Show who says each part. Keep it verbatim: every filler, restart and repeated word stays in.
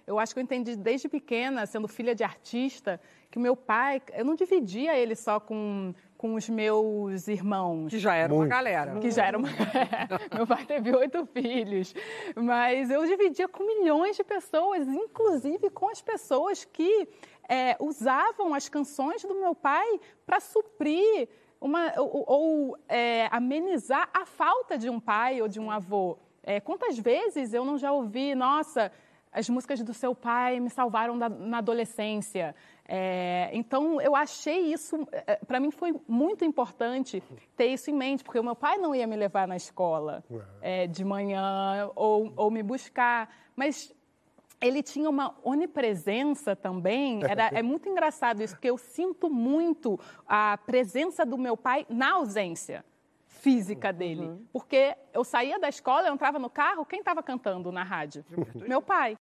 Speaker 1: Eu acho que eu entendi desde pequena, sendo filha de artista, que meu pai, eu não dividia ele só com, com os meus irmãos.
Speaker 2: Que já era uma galera.
Speaker 1: Que já era uma galera. Meu pai teve oito filhos. Mas eu dividia com milhões de pessoas, inclusive com as pessoas que é, usavam as canções do meu pai para suprir uma, ou, ou é, amenizar a falta de um pai ou de um avô. É, quantas vezes eu não já ouvi, nossa, as músicas do seu pai me salvaram da, na adolescência. É, então, eu achei isso, para mim foi muito importante ter isso em mente, porque o meu pai não ia me levar na escola é, de manhã ou, ou me buscar, mas ele tinha uma onipresença também. Era, é muito engraçado isso, porque eu sinto muito a presença do meu pai na ausência física dele. Uhum. Porque eu saía da escola, eu entrava no carro, quem estava cantando na rádio? Meu pai.